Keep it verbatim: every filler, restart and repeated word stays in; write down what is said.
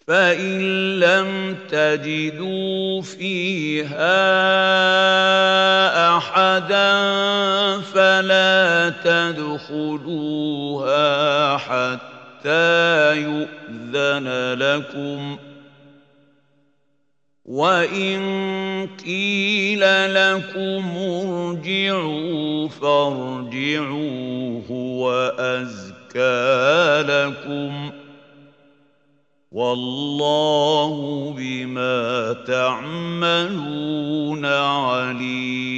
فإن لم تجدوا فيها أحدا فلا تدخلوها حتى يؤذن لكم، وإن قيل لكم ارجعوا فارجعوا هو أزكى لكم، والله بما تعملون عليم.